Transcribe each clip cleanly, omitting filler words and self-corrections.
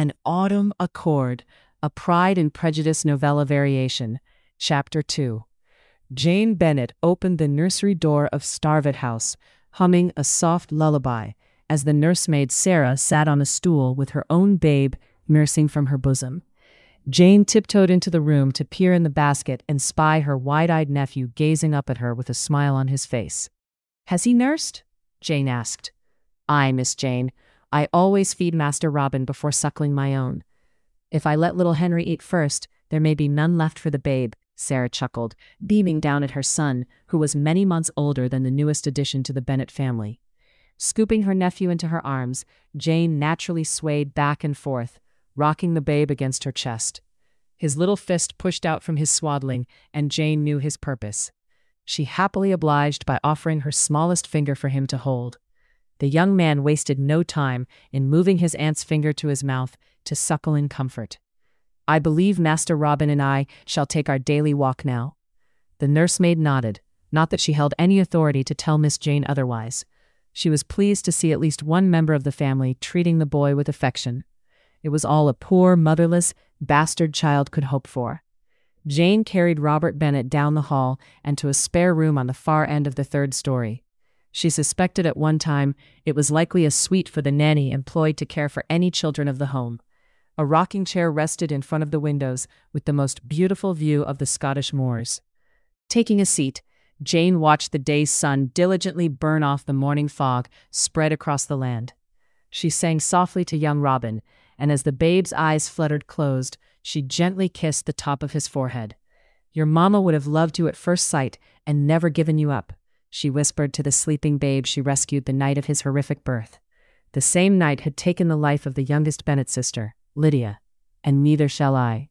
An Autumn Accord, a Pride and Prejudice novella variation. Chapter 2. Jane Bennet opened the nursery door of Starvett House, humming a soft lullaby, as the nursemaid Sarah sat on a stool with her own babe nursing from her bosom. Jane tiptoed into the room to peer in the basket and spy her wide-eyed nephew gazing up at her with a smile on his face. "Has he nursed?" Jane asked. "Aye, Miss Jane. I always feed Master Robin before suckling my own. If I let little Henry eat first, there may be none left for the babe," Sarah chuckled, beaming down at her son, who was many months older than the newest addition to the Bennet family. Scooping her nephew into her arms, Jane naturally swayed back and forth, rocking the babe against her chest. His little fist pushed out from his swaddling, and Jane knew his purpose. She happily obliged by offering her smallest finger for him to hold. The young man wasted no time in moving his aunt's finger to his mouth to suckle in comfort. "I believe Master Robin and I shall take our daily walk now." The nursemaid nodded, not that she held any authority to tell Miss Jane otherwise. She was pleased to see at least one member of the family treating the boy with affection. It was all a poor, motherless, bastard child could hope for. Jane carried Robert Bennet down the hall and to a spare room on the far end of the third story. She suspected at one time it was likely a suite for the nanny employed to care for any children of the home. A rocking chair rested in front of the windows with the most beautiful view of the Scottish moors. Taking a seat, Jane watched the day's sun diligently burn off the morning fog spread across the land. She sang softly to young Robin, and as the babe's eyes fluttered closed, she gently kissed the top of his forehead. "Your mamma would have loved you at first sight and never given you up," she whispered to the sleeping babe she rescued the night of his horrific birth. The same night had taken the life of the youngest Bennet sister, Lydia, "and neither shall I."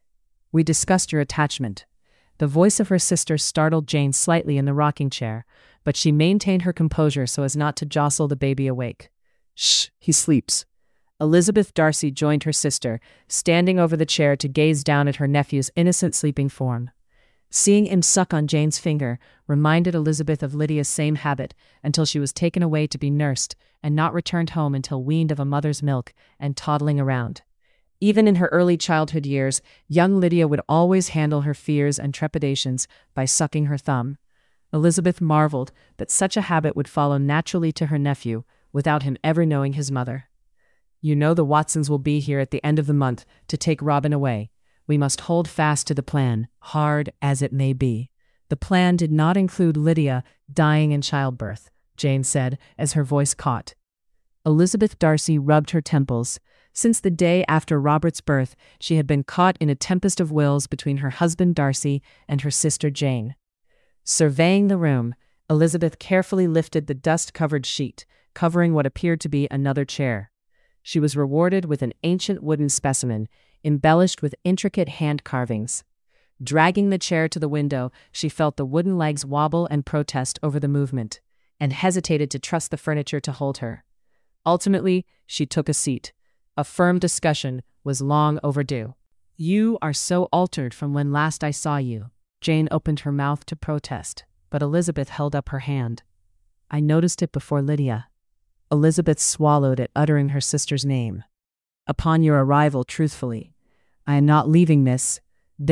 "We discussed your attachment." The voice of her sister startled Jane slightly in the rocking chair, but she maintained her composure so as not to jostle the baby awake. "Shh, he sleeps." Elizabeth Darcy joined her sister, standing over the chair to gaze down at her nephew's innocent sleeping form. Seeing him suck on Jane's finger reminded Elizabeth of Lydia's same habit until she was taken away to be nursed and not returned home until weaned of a mother's milk and toddling around. Even in her early childhood years, young Lydia would always handle her fears and trepidations by sucking her thumb. Elizabeth marveled that such a habit would follow naturally to her nephew without him ever knowing his mother. "You know the Watsons will be here at the end of the month to take Robin away. We must hold fast to the plan, hard as it may be." The plan did not include Lydia dying in childbirth, Jane said, as her voice caught. Elizabeth Darcy rubbed her temples. Since the day after Robert's birth, she had been caught in a tempest of wills between her husband Darcy and her sister Jane. Surveying the room, Elizabeth carefully lifted the dust-covered sheet, covering what appeared to be another chair. She was rewarded with an ancient wooden specimen, embellished with intricate hand carvings. Dragging the chair to the window, she felt the wooden legs wobble and protest over the movement, and hesitated to trust the furniture to hold her. Ultimately, she took a seat. A firm discussion was long overdue. "You are so altered from when last I saw you." Jane opened her mouth to protest, but Elizabeth held up her hand. "I noticed it before Lydia." Elizabeth swallowed at uttering her sister's name. "Upon your arrival, truthfully. I am not leaving this.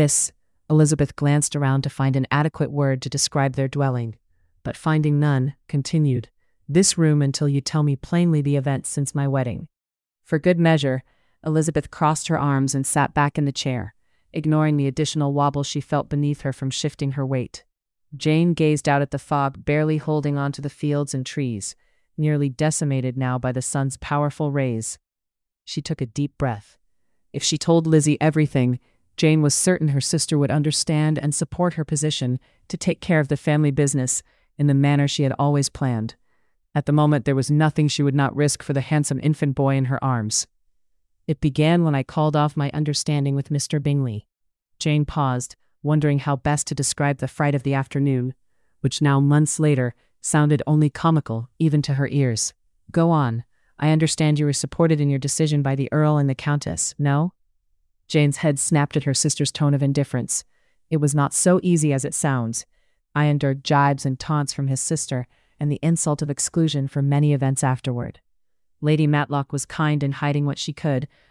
Elizabeth glanced around to find an adequate word to describe their dwelling, but finding none, continued, "This room until you tell me plainly the events since my wedding." For good measure, Elizabeth crossed her arms and sat back in the chair, ignoring the additional wobble she felt beneath her from shifting her weight. Jane gazed out at the fog, barely holding on to the fields and trees, nearly decimated now by the sun's powerful rays. She took a deep breath. If she told Lizzie everything, Jane was certain her sister would understand and support her position to take care of the family business in the manner she had always planned. At the moment, there was nothing she would not risk for the handsome infant boy in her arms. "It began when I called off my understanding with Mr. Bingley." Jane paused, wondering how best to describe the fright of the afternoon, which now months later sounded only comical even to her ears. "Go on. I understand you were supported in your decision by the Earl and the Countess, no?" Jane's head snapped at her sister's tone of indifference. "It was not so easy as it sounds. I endured jibes and taunts from his sister, and the insult of exclusion for many events afterward. Lady Matlock was kind in hiding what she could,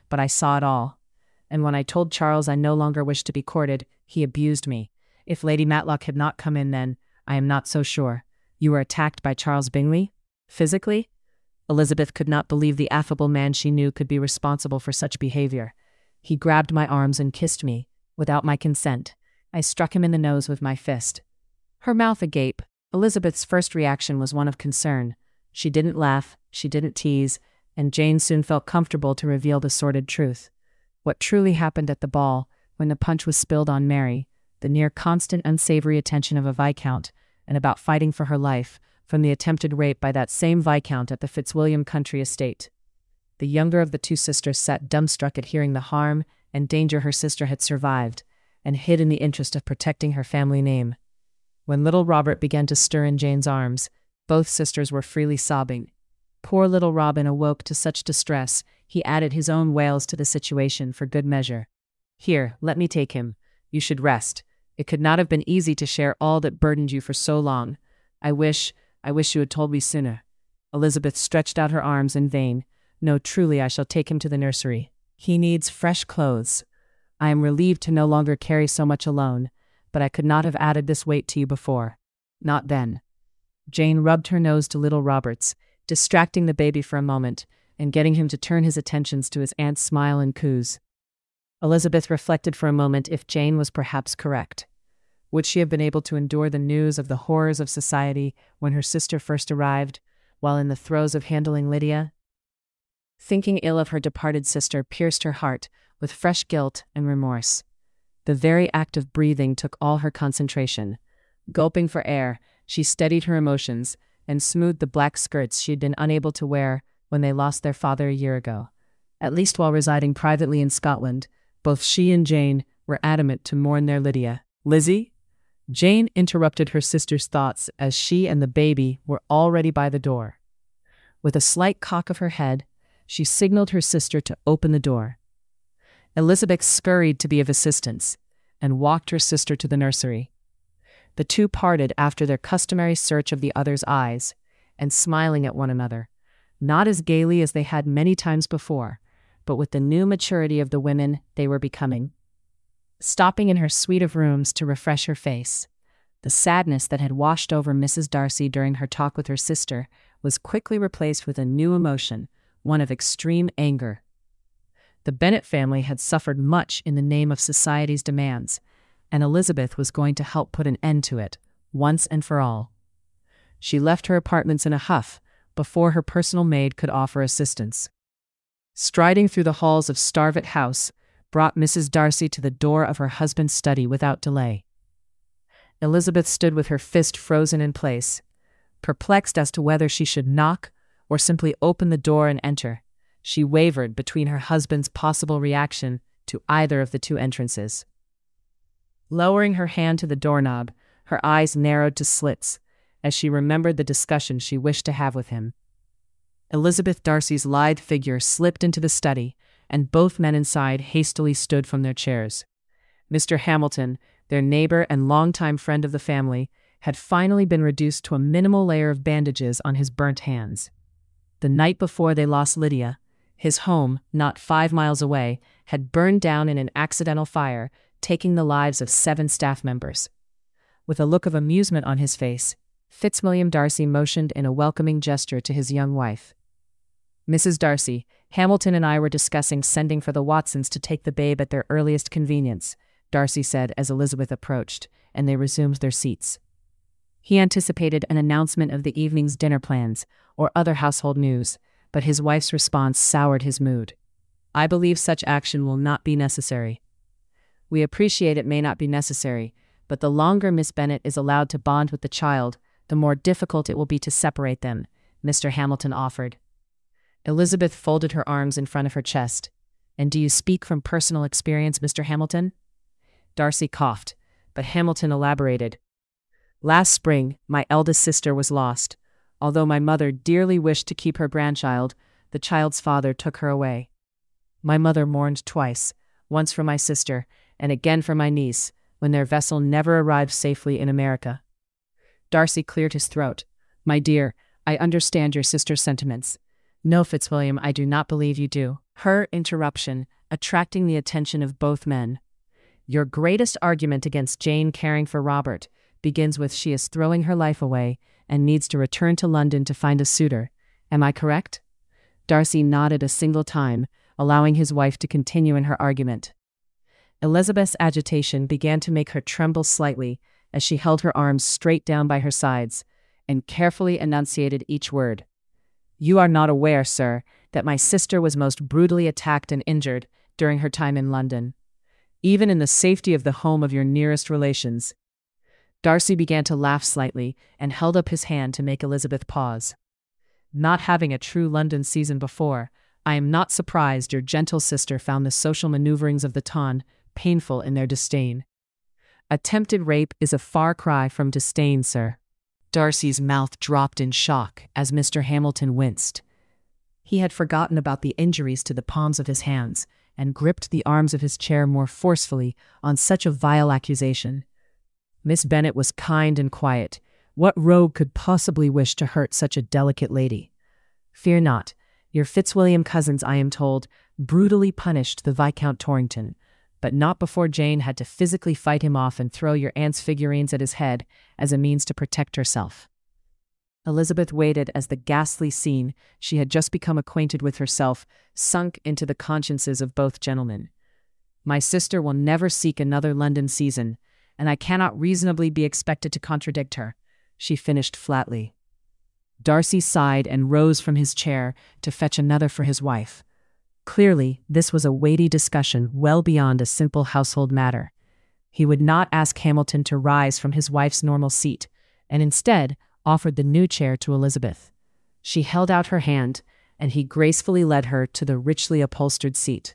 but I saw it all. And when I told Charles I no longer wished to be courted, he abused me. If Lady Matlock had not come in then, I am not so sure. You were attacked by Charles Bingley? Physically? Elizabeth could not believe the affable man she knew could be responsible for such behavior. He grabbed my arms and kissed me, without my consent. I struck him in the nose with my fist. Her mouth agape, Elizabeth's first reaction was one of concern. She didn't laugh, she didn't tease, and Jane soon felt comfortable to reveal the sordid truth. What truly happened at the ball, when the punch was spilled on Mary, the near constant unsavory attention of a Viscount, and about fighting for her life, from the attempted rape by that same Viscount at the Fitzwilliam country estate. The younger of the two sisters sat dumbstruck at hearing the harm and danger her sister had survived, and hid in the interest of protecting her family name. When little Robert began to stir in Jane's arms, both sisters were freely sobbing. Poor little Robin awoke to such distress, he added his own wails to the situation for good measure. Here, let me take him. You should rest. It could not have been easy to share all that burdened you for so long. I wish you had told me sooner. Elizabeth stretched out her arms in vain. No, truly, I shall take him to the nursery. He needs fresh clothes. I am relieved to no longer carry so much alone, but I could not have added this weight to you before. Not then. Jane rubbed her nose to little Robert's, distracting the baby for a moment, and getting him to turn his attentions to his aunt's smile and coos. Elizabeth reflected for a moment if Jane was perhaps correct. Would she have been able to endure the news of the horrors of society when her sister first arrived, while in the throes of handling Lydia? Thinking ill of her departed sister pierced her heart with fresh guilt and remorse. The very act of breathing took all her concentration. Gulping for air, she steadied her emotions and smoothed the black skirts she had been unable to wear when they lost their father a year ago. At least while residing privately in Scotland, both she and Jane were adamant to mourn their Lydia. Lizzie? Jane interrupted her sister's thoughts as she and the baby were already by the door. With a slight cock of her head, she signaled her sister to open the door. Elizabeth scurried to be of assistance and walked her sister to the nursery. The two parted after their customary search of the other's eyes, and smiling at one another, not as gaily as they had many times before, but with the new maturity of the women they were becoming. Stopping in her suite of rooms to refresh her face, the sadness that had washed over Mrs. Darcy during her talk with her sister was quickly replaced with a new emotion, one of extreme anger. The Bennet family had suffered much in the name of society's demands, and Elizabeth was going to help put an end to it, once and for all. She left her apartments in a huff before her personal maid could offer assistance. Striding through the halls of Starvett House brought Mrs. Darcy to the door of her husband's study without delay. Elizabeth stood with her fist frozen in place, perplexed as to whether she should knock or simply open the door and enter. She wavered between her husband's possible reaction to either of the two entrances. Lowering her hand to the doorknob, her eyes narrowed to slits as she remembered the discussion she wished to have with him. Elizabeth Darcy's lithe figure slipped into the study, and both men inside hastily stood from their chairs. Mr. Hamilton, their neighbor and longtime friend of the family, had finally been reduced to a minimal layer of bandages on his burnt hands. The night before they lost Lydia, his home, not 5 miles away, had burned down in an accidental fire, taking the lives of 7 staff members. With a look of amusement on his face, Fitzwilliam Darcy motioned in a welcoming gesture to his young wife. Mrs. Darcy, Hamilton and I were discussing sending for the Watsons to take the babe at their earliest convenience, Darcy said as Elizabeth approached, and they resumed their seats. He anticipated an announcement of the evening's dinner plans or other household news, but his wife's response soured his mood. I believe such action will not be necessary. We appreciate it may not be necessary, but the longer Miss Bennet is allowed to bond with the child, the more difficult it will be to separate them, Mr. Hamilton offered. Elizabeth folded her arms in front of her chest. And do you speak from personal experience, Mr. Hamilton? Darcy coughed, but Hamilton elaborated. Last spring, my eldest sister was lost. Although my mother dearly wished to keep her grandchild, the child's father took her away. My mother mourned twice, once for my sister, and again for my niece, when their vessel never arrived safely in America. Darcy cleared his throat. My dear, I understand your sister's sentiments. No, Fitzwilliam, I do not believe you do. Her interruption, attracting the attention of both men. Your greatest argument against Jane caring for Robert begins with she is throwing her life away and needs to return to London to find a suitor. Am I correct? Darcy nodded a single time, allowing his wife to continue in her argument. Elizabeth's agitation began to make her tremble slightly as she held her arms straight down by her sides and carefully enunciated each word. You are not aware, sir, that my sister was most brutally attacked and injured during her time in London, even in the safety of the home of your nearest relations. Darcy began to laugh slightly and held up his hand to make Elizabeth pause. Not having a true London season before, I am not surprised your gentle sister found the social maneuverings of the ton painful in their disdain. Attempted rape is a far cry from disdain, sir. Darcy's mouth dropped in shock as Mr. Hamilton winced. He had forgotten about the injuries to the palms of his hands and gripped the arms of his chair more forcefully on such a vile accusation. Miss Bennet was kind and quiet. What rogue could possibly wish to hurt such a delicate lady? Fear not. Your Fitzwilliam cousins, I am told, brutally punished the Viscount Torrington, but not before Jane had to physically fight him off and throw your aunt's figurines at his head as a means to protect herself. Elizabeth waited as the ghastly scene she had just become acquainted with herself sunk into the consciences of both gentlemen. My sister will never seek another London season, and I cannot reasonably be expected to contradict her, she finished flatly. Darcy sighed and rose from his chair to fetch another for his wife. Clearly, this was a weighty discussion well beyond a simple household matter. He would not ask Hamilton to rise from his wife's normal seat, and instead offered the new chair to Elizabeth. She held out her hand, and he gracefully led her to the richly upholstered seat.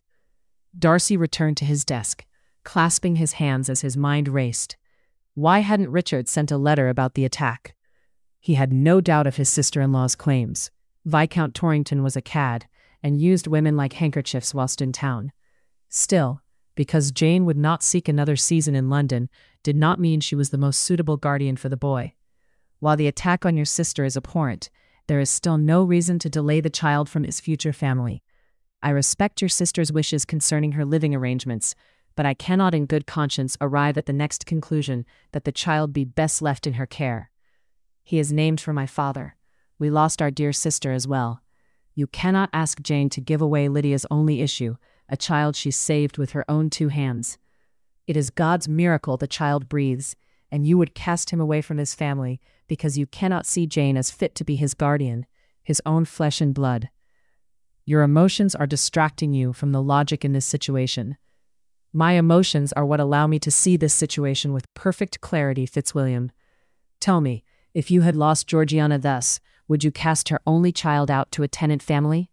Darcy returned to his desk, clasping his hands as his mind raced. Why hadn't Richard sent a letter about the attack? He had no doubt of his sister-in-law's claims. Viscount Torrington was a cad, and used women like handkerchiefs whilst in town. Still, because Jane would not seek another season in London, did not mean she was the most suitable guardian for the boy. While the attack on your sister is abhorrent, there is still no reason to delay the child from his future family. I respect your sister's wishes concerning her living arrangements, but I cannot in good conscience arrive at the next conclusion that the child be best left in her care. He is named for my father. We lost our dear sister as well. You cannot ask Jane to give away Lydia's only issue, a child she saved with her own 2 hands. It is God's miracle the child breathes, and you would cast him away from his family because you cannot see Jane as fit to be his guardian, his own flesh and blood. Your emotions are distracting you from the logic in this situation. My emotions are what allow me to see this situation with perfect clarity, Fitzwilliam. Tell me, if you had lost Georgiana thus, would you cast her only child out to a tenant family?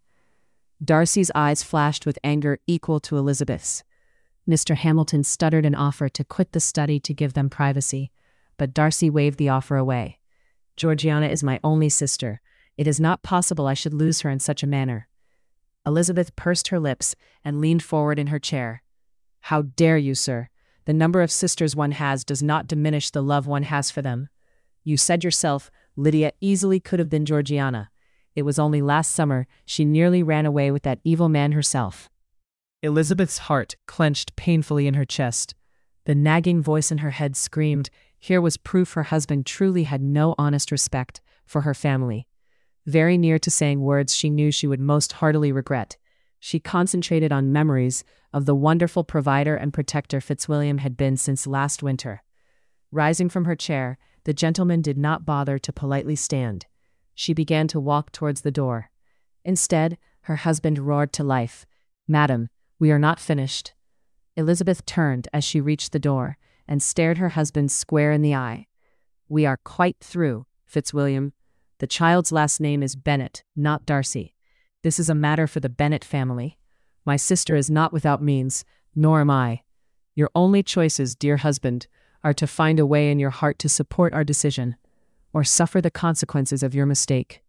Darcy's eyes flashed with anger equal to Elizabeth's. Mr. Hamilton stuttered an offer to quit the study to give them privacy, but Darcy waved the offer away. Georgiana is my only sister. It is not possible I should lose her in such a manner. Elizabeth pursed her lips and leaned forward in her chair. How dare you, sir? The number of sisters one has does not diminish the love one has for them. You said yourself, Lydia easily could have been Georgiana. It was only last summer she nearly ran away with that evil man herself. Elizabeth's heart clenched painfully in her chest. The nagging voice in her head screamed, here was proof her husband truly had no honest respect for her family. Very near to saying words she knew she would most heartily regret, she concentrated on memories of the wonderful provider and protector Fitzwilliam had been since last winter. Rising from her chair, the gentleman did not bother to politely stand. She began to walk towards the door. Instead, her husband roared to life, Madam, we are not finished. Elizabeth turned as she reached the door and stared her husband square in the eye. We are quite through, Fitzwilliam. The child's last name is Bennet, not Darcy. This is a matter for the Bennet family. My sister is not without means, nor am I. Your only choices, dear husband, are to find a way in your heart to support our decision, or suffer the consequences of your mistake.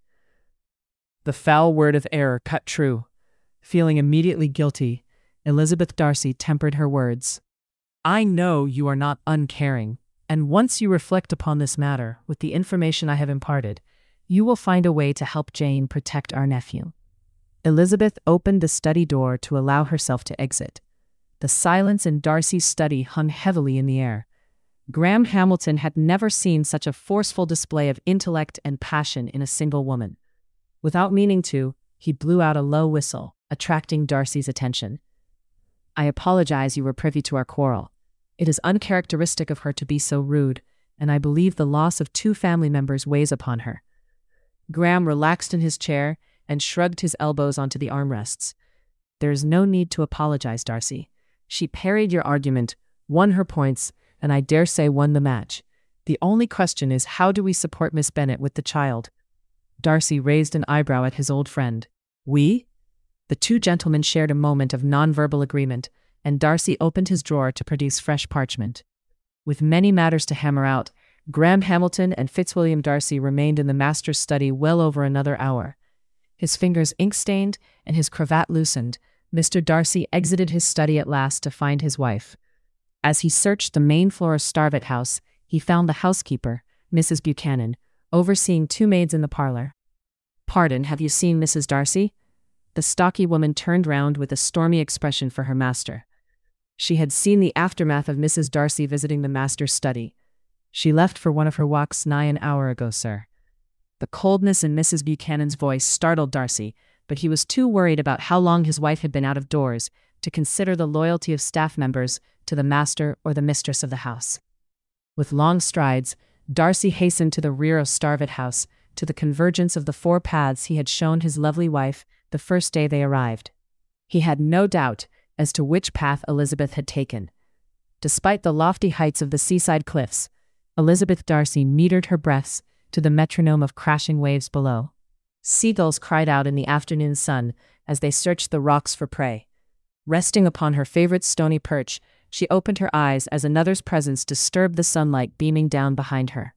The foul word of error cut true. Feeling immediately guilty, Elizabeth Darcy tempered her words. I know you are not uncaring, and once you reflect upon this matter with the information I have imparted, you will find a way to help Jane protect our nephew. Elizabeth opened the study door to allow herself to exit. The silence in Darcy's study hung heavily in the air. Graham Hamilton had never seen such a forceful display of intellect and passion in a single woman. Without meaning to, he blew out a low whistle, attracting Darcy's attention. "I apologize you were privy to our quarrel. It is uncharacteristic of her to be so rude, and I believe the loss of 2 family members weighs upon her." Graham relaxed in his chair and shrugged his elbows onto the armrests. "There is no need to apologize, Darcy. She parried your argument, won her points, and I dare say won the match. The only question is, how do we support Miss Bennet with the child?" Darcy raised an eyebrow at his old friend. "We?" The 2 gentlemen shared a moment of nonverbal agreement, and Darcy opened his drawer to produce fresh parchment. With many matters to hammer out, Graham Hamilton and Fitzwilliam Darcy remained in the master's study well over another hour. His fingers ink-stained and his cravat loosened, Mr. Darcy exited his study at last to find his wife. As he searched the main floor of Starvett House, he found the housekeeper, Mrs. Buchanan, overseeing 2 maids in the parlor. "Pardon, have you seen Mrs. Darcy?" The stocky woman turned round with a stormy expression for her master. She had seen the aftermath of Mrs. Darcy visiting the master's study. "She left for one of her walks nigh an hour ago, sir." The coldness in Mrs. Buchanan's voice startled Darcy, but he was too worried about how long his wife had been out of doors to consider the loyalty of staff members to the master or the mistress of the house. With long strides, Darcy hastened to the rear of Starvett House, to the convergence of the 4 paths he had shown his lovely wife the first day they arrived. He had no doubt as to which path Elizabeth had taken. Despite the lofty heights of the seaside cliffs, Elizabeth Darcy metered her breaths to the metronome of crashing waves below. Seagulls cried out in the afternoon sun as they searched the rocks for prey. Resting upon her favorite stony perch, she opened her eyes as another's presence disturbed the sunlight beaming down behind her.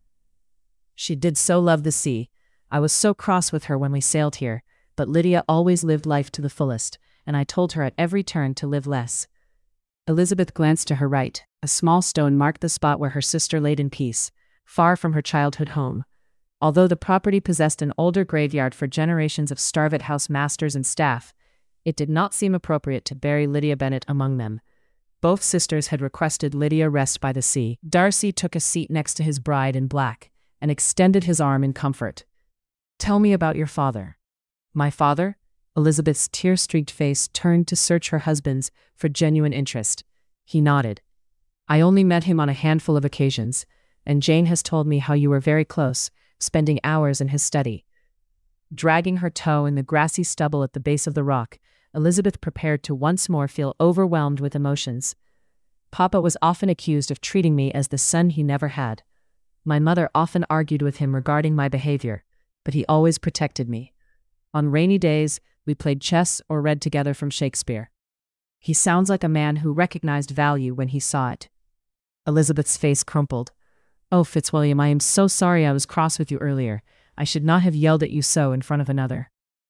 "She did so love the sea. I was so cross with her when we sailed here, but Lydia always lived life to the fullest, and I told her at every turn to live less." Elizabeth glanced to her right. A small stone marked the spot where her sister laid in peace, far from her childhood home. Although the property possessed an older graveyard for generations of Starvett House masters and staff, it did not seem appropriate to bury Lydia Bennet among them. Both sisters had requested Lydia rest by the sea. Darcy took a seat next to his bride in black and extended his arm in comfort. "Tell me about your father." "My father?" Elizabeth's tear-streaked face turned to search her husband's for genuine interest. He nodded. "I only met him on a handful of occasions, and Jane has told me how you were very close, spending hours in his study." Dragging her toe in the grassy stubble at the base of the rock, Elizabeth prepared to once more feel overwhelmed with emotions. "Papa was often accused of treating me as the son he never had. My mother often argued with him regarding my behavior, but he always protected me. On rainy days, we played chess or read together from Shakespeare. He sounds like a man who recognized value when he saw it." Elizabeth's face crumpled. "Oh, Fitzwilliam, I am so sorry I was cross with you earlier. I should not have yelled at you so in front of another."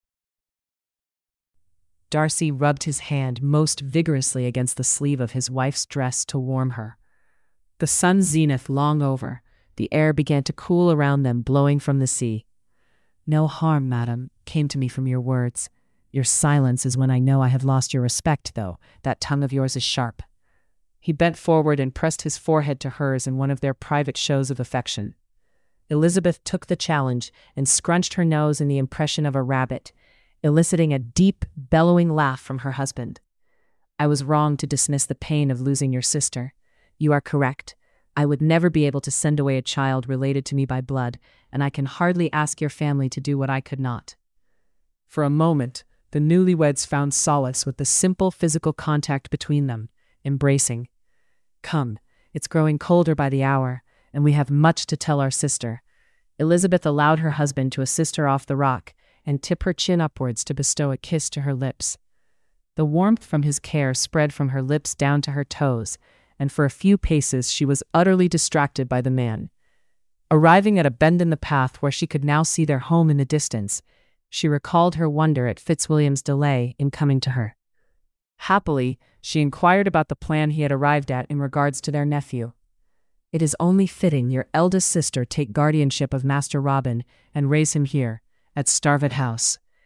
Darcy rubbed his hand most vigorously against the sleeve of his wife's dress to warm her. The sun's zenith long over, the air began to cool around them, blowing from the sea. "No harm, madam, came to me from your words. Your silence is when I know I have lost your respect, though. That tongue of yours is sharp." He bent forward and pressed his forehead to hers in one of their private shows of affection. Elizabeth took the challenge and scrunched her nose in the impression of a rabbit, eliciting a deep, bellowing laugh from her husband. "I was wrong to dismiss the pain of losing your sister. You are correct. I would never be able to send away a child related to me by blood, and I can hardly ask your family to do what I could not." For a moment, the newlyweds found solace with the simple physical contact between them, embracing. "Come, it's growing colder by the hour, and we have much to tell our sister." Elizabeth allowed her husband to assist her off the rock and tip her chin upwards to bestow a kiss to her lips. The warmth from his care spread from her lips down to her toes, and for a few paces she was utterly distracted by the man. Arriving at a bend in the path where she could now see their home in the distance, she recalled her wonder at Fitzwilliam's delay in coming to her. Happily, she inquired about the plan he had arrived at in regards to their nephew. "It is only fitting your eldest sister take guardianship of Master Robin and raise him here, at Starvett House."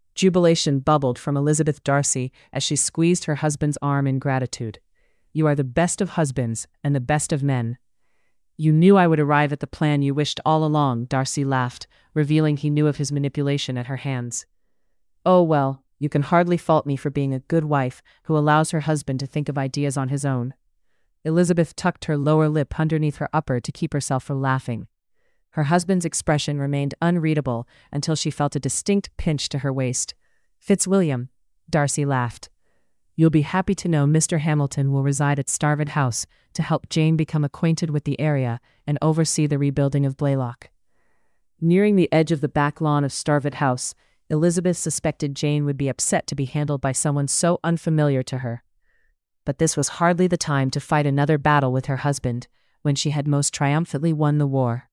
Jubilation bubbled from Elizabeth Darcy as she squeezed her husband's arm in gratitude. "You are the best of husbands and the best of men." "You knew I would arrive at the plan you wished all along," Darcy laughed, revealing he knew of his manipulation at her hands. "Oh well, you can hardly fault me for being a good wife who allows her husband to think of ideas on his own." Elizabeth tucked her lower lip underneath her upper to keep herself from laughing. Her husband's expression remained unreadable until she felt a distinct pinch to her waist. "Fitzwilliam," Darcy laughed. "You'll be happy to know Mr. Hamilton will reside at Starved House to help Jane become acquainted with the area and oversee the rebuilding of Blaylock." Nearing the edge of the back lawn of Starved House, Elizabeth suspected Jane would be upset to be handled by someone so unfamiliar to her. But this was hardly the time to fight another battle with her husband, when she had most triumphantly won the war.